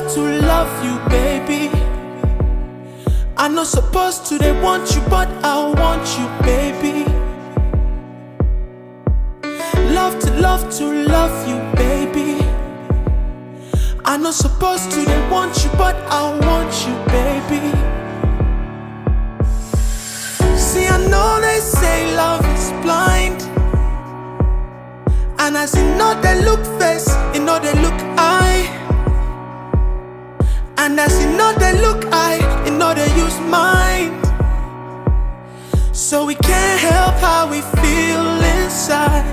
to love you, baby. I'm not supposed to, they want you, but I want you, baby. Love to love you, baby. I'm not supposed to, they want you, but I want you, baby. See, I know they say love is blind, and as you know they look face, you know they look eye. And as you know they look eye, you know they use mind. So we can't help how we feel inside.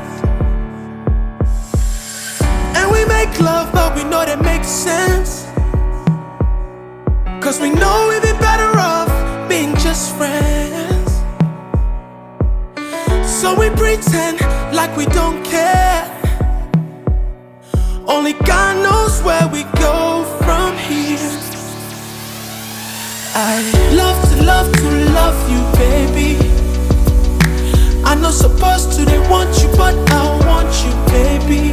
And we make love, but we know that makes sense. Cause we know we'd be better off being just friends. So we pretend like we don't care. Only God knows where we go from here. I love to love you, baby. I'm not supposed to, they want you, but I want you, baby.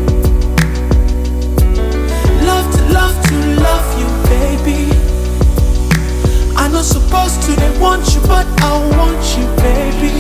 Love to love you, baby. I'm not supposed to, they want you, but I want you, baby.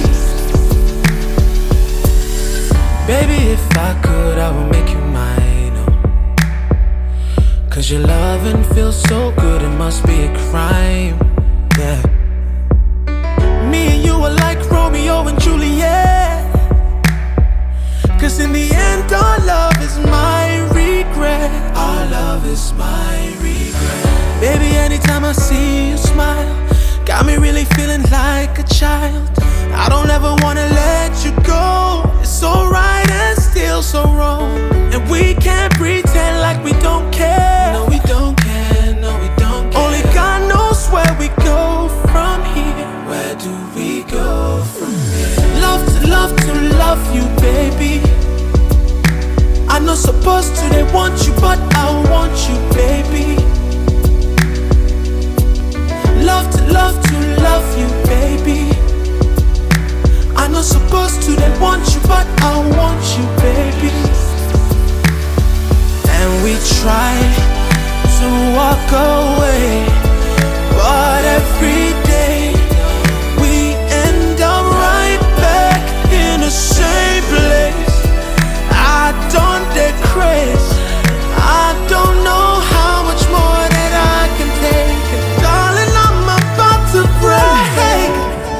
Baby, if I could, I would make you mine, oh. Cause your loving feels so good, it must be a crime, yeah. Me and you are like Romeo and Juliet. Cause in the end, our love is my regret. Our love is my regret. Baby, anytime I see you smile, got me really feeling like a child. I don't ever wanna let you go. It's so right and still so wrong. And we can't pretend like we don't care. No, we don't care, no, we don't care. Only God knows where we go from here. Where do we go from here? Love to love you, baby. I'm not supposed to, they want you, but I want you, baby. Love to love you, baby. I'm not supposed to, they want you, but I want you, baby. And we try to walk away, but every day we end up right back in the same place. I don't decrease, I don't know how much more that I can take. And darling, I'm about to break.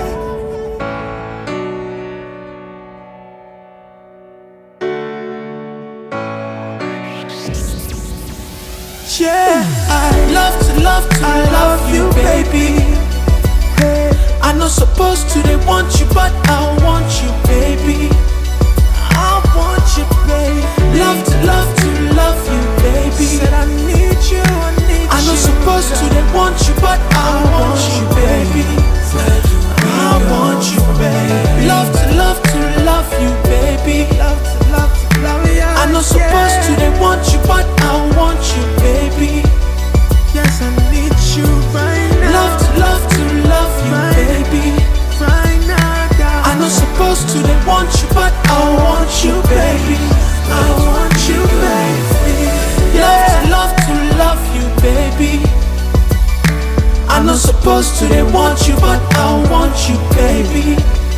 Yeah, I love to love you, baby. I'm not supposed to, they want you, but I want you, baby. I want you, baby. Love to love you, baby. Said I need you, I need you. I'm not supposed to, they want you, but I want you, baby. I want you, baby. Love to love you, baby. Love to love you. I'm not supposed to, they want you, but I want you, baby. Yes, I need you right now. Love to love you, baby. Right now, God. I'm not supposed to, they want you, but I want you, baby. I want you, baby. Yeah. Love to love you, baby. I'm not supposed to, they want you, but I want you, baby.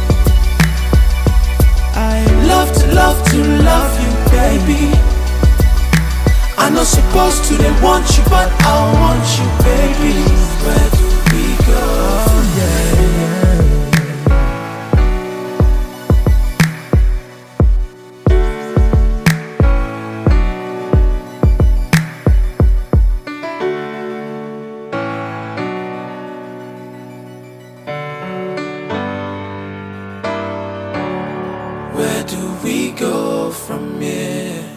I love to love you, baby. I'm not supposed to, they want you, but I want you, baby. Where do we go? Oh, yeah. Where do we go from here?